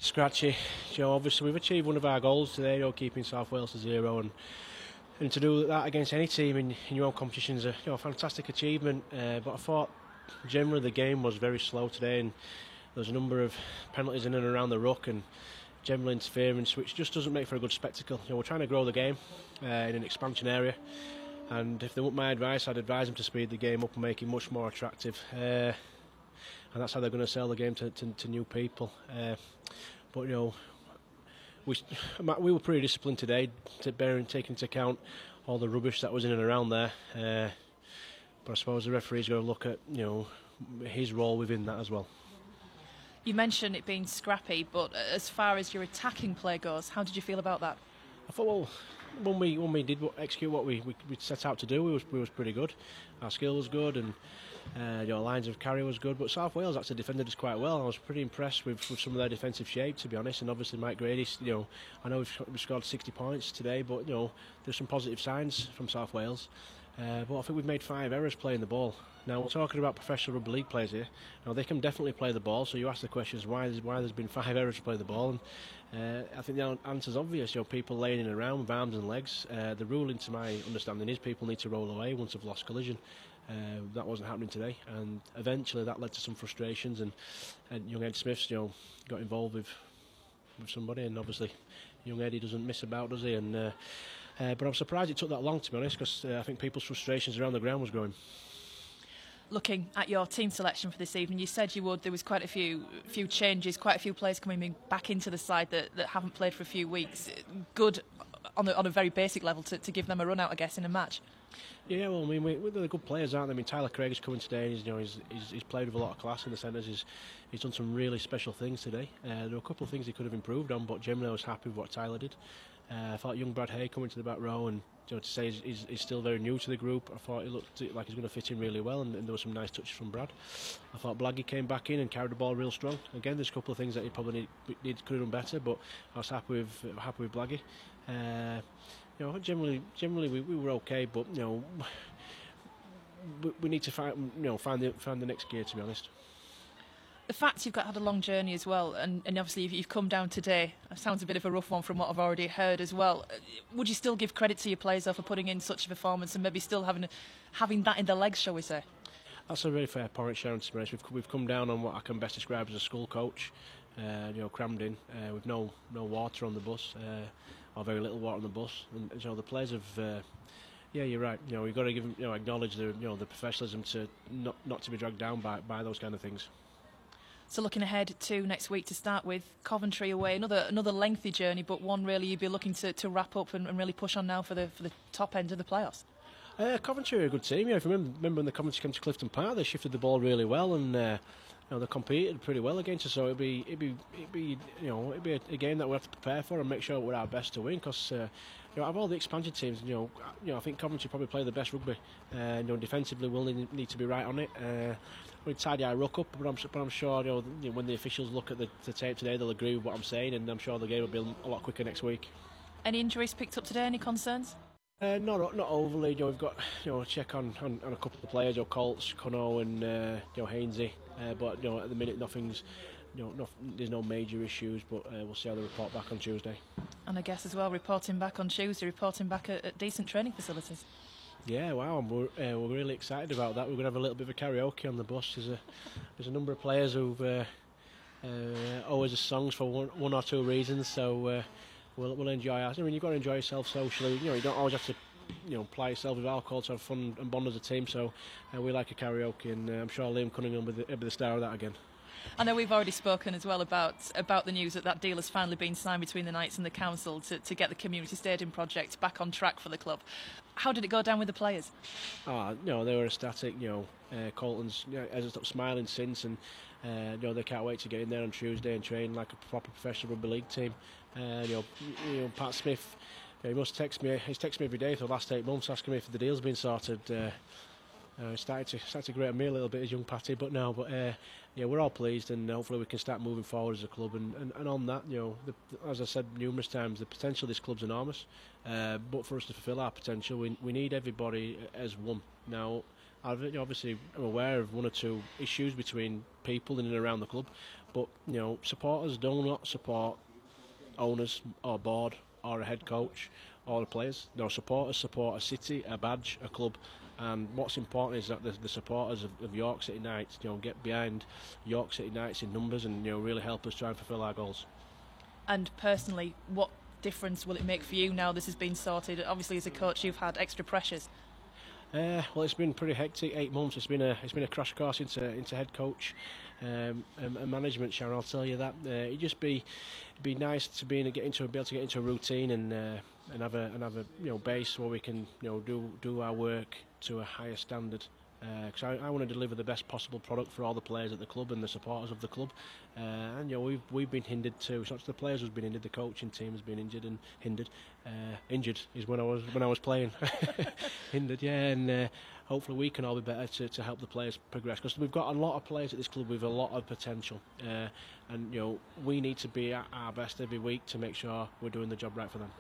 Scratchy. Obviously we've achieved one of our goals today, keeping South Wales to 0, and to do that against any team in your own competition is a fantastic achievement. But I thought generally the game was very slow today, and there was a number of penalties in and around the ruck and general interference, which just doesn't make for a good spectacle. We're trying to grow the game in an expansion area, and if they want my advice, I'd advise them to speed the game up and make it much more attractive. And that's how they're going to sell the game to new people. But we were pretty disciplined today, taking into account all the rubbish that was in and around there. But I suppose the referee's got to look at his role within that as well. You mentioned it being scrappy, but as far as your attacking play goes, how did you feel about that? I thought, well, when we did execute what we set out to do, we was pretty good. Our skill was good, and lines of carry was good. But South Wales actually defended us quite well. I was pretty impressed with some of their defensive shape, to be honest. And obviously Mike Grady, I know we've scored 60 points today, but there's some positive signs from South Wales. But I think we've made 5 errors playing the ball. Now, we're talking about professional rugby league players here. Now, they can definitely play the ball, so you ask the questions why there's been 5 errors to play the ball. And I think the answer's obvious. People laying in around with arms and legs. The ruling, to my understanding, is people need to roll away once they've lost collision. That wasn't happening today, and eventually that led to some frustrations. And young Ed Smith's got involved with somebody, and obviously young Eddie doesn't miss about, does he? And but I'm surprised it took that long, to be honest, because I think people's frustrations around the ground was growing. Looking at your team selection for this evening, you said you would. There was quite a few changes, quite a few players coming back into the side that haven't played for a few weeks. Good on a very basic level to give them a run out, I guess, in a match. Yeah, well, I mean, they're good players, aren't they? I mean, Tyler Craig is coming today, and he's played with a lot of class in the centres. He's done some really special things today. There were a couple of things he could have improved on, but generally I was happy with what Tyler did. I thought young Brad Hay coming to the back row, and to say he's still very new to the group, I thought he looked like he's going to fit in really well, and there were some nice touches from Brad. I thought Blaggy came back in and carried the ball real strong. Again, there's a couple of things that he probably could have done better, but I was happy with Blaggy. Generally we were okay, but we need to find the next gear, to be honest. The fact you've had a long journey as well, and obviously you've come down today, it sounds a bit of a rough one from what I've already heard as well. Would you still give credit to your players for putting in such a performance and maybe still having that in the legs, shall we say? That's a really fair point, Sharon, to be honest. We've come down on what I can best describe as a school coach, crammed in, with no water on the bus, or very little water on the bus. And the players have... yeah, you're right. We've got to give them, acknowledge the professionalism to not to be dragged down by those kind of things. So looking ahead to next week to start with, Coventry away, another lengthy journey, but one really you'd be looking to wrap up and really push on now for the top end of the playoffs. Coventry are a good team. If you remember when the Coventry came to Clifton Park, they shifted the ball really well, and they competed pretty well against us. So it'd be a game that we have to prepare for and make sure we're our best to win. Because out of all the expansion teams, I think Coventry probably play the best rugby. Defensively, we'll need to be right on it. We tidy our ruck up, but I'm sure when the officials look at the tape today, they'll agree with what I'm saying, and I'm sure the game will be a lot quicker next week. Any injuries picked up today? Any concerns? Not overly. We've got a check on a couple of players, Colts, Connor, and Hainsey. But at the minute nothing's. There's no major issues, but we'll see how they report back on Tuesday. And I guess as well, reporting back on Tuesday, reporting back at decent training facilities. Yeah, wow, we're really excited about that. We're going to have a little bit of a karaoke on the bus. There's a number of players who've always songs for one or two reasons, so we'll enjoy ours. I mean, you've got to enjoy yourself socially. You don't always have to ply yourself with alcohol to have fun and bond as a team. So we like a karaoke, and I'm sure Liam Cunningham will be the star of that again. I know we've already spoken as well about the news that deal has finally been signed between the Knights and the Council to get the community stadium project back on track for the club. How did it go down with the players? They were ecstatic. Colton's hasn't stopped smiling since, and they can't wait to get in there on Tuesday and train like a proper professional rugby league team. Pat Smith, he must text me. He's texted me every day for the last 8 months asking me if the deal's been sorted. Started to grate on me a little bit as young Patty, but we're all pleased, and hopefully we can start moving forward as a club. And on that, as I said numerous times, the potential of this club's enormous. But for us to fulfil our potential, we need everybody as one. Now, obviously, I'm aware of one or two issues between people in and around the club, But supporters do not support owners or board or a head coach or the players. Supporters support a city, a badge, a club. And what's important is that the supporters of York City Knights, get behind York City Knights in numbers and really help us try and fulfil our goals. And personally, what difference will it make for you now this has been sorted? Obviously, as a coach, you've had extra pressures. Well, it's been pretty hectic. 8 months. It's been a crash course into head coach and management, Sharon. I'll tell you that. It'd just be nice to be able to get into a routine and have a base where we can do our work to a higher standard. Because I want to deliver the best possible product for all the players at the club and the supporters of the club. And we've been hindered too. It's not just the players who's been hindered. The coaching team has been injured and hindered. Injured is when I was playing. Hindered, yeah. And hopefully we can all be better to help the players progress. Because we've got a lot of players at this club with a lot of potential. And we need to be at our best every week to make sure we're doing the job right for them.